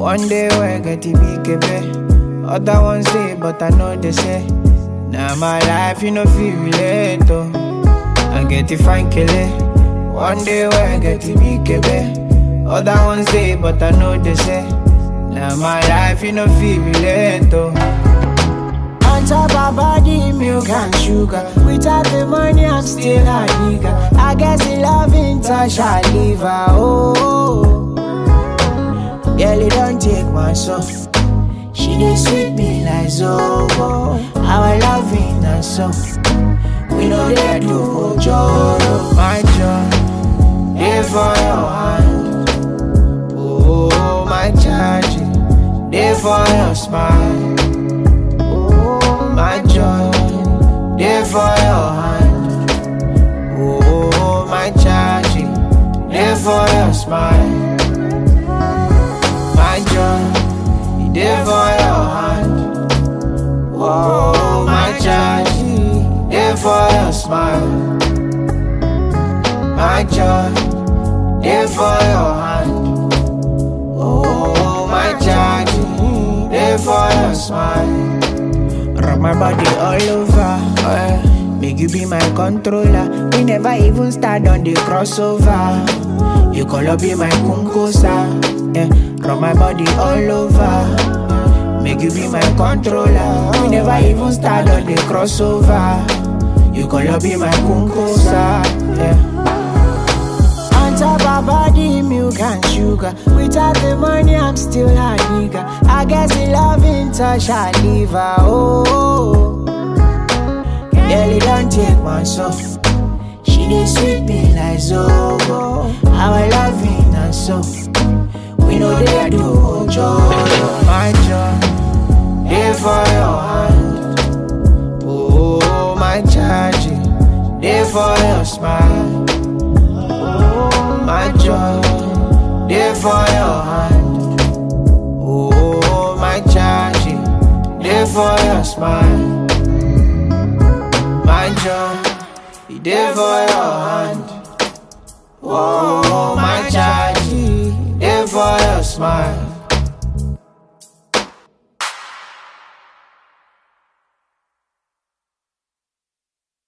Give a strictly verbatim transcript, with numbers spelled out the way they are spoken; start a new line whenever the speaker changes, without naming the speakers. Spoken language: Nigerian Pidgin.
One day we get to be kebe. Other ones say, but I know they say. Now my life, you know, feel relate, oh. I get to find kele. One day we get to be kebe. Other ones say, but I know they say. Now my life, you know, feel relate, oh. On top of body, milk and sugar. Without the money, I'm still a nigga. I guess the love in touch, I leave her, oh. Girl, it don't take my soul. She dey sweet me like Zobo. Our loving and so we know they do ojoro. My joy, dey for your hand. Oh, my charge, dey for your smile. Oh, my joy, dey for your hand. Oh, my charge, dey for your smile. My joy, dey for your hand. Oh, my charge, dey for your smile. My joy, dey for your hand. Oh, my charge, dey for your smile. Rub my body all over, uh, make you be my controller. We never even start on the crossover. You call up be my kunkosa, yeah. Rub my body all over, make you be my controller. We never even start on the crossover. You gonna be my kunkosa, yeah. On top of body, milk and sugar. Without the money, I'm still a nigga. I guess the love in touch, I leave her, oh. Girl, it don't take my soul. She dey sweet me like Zobo. Our loving and so we know they do ojoro. My joy, dey for your hand. Oh, my charge, dey for your smile. Oh, my joy, dey for your hand. Oh, my charge, dey for your smile. My joy, dey for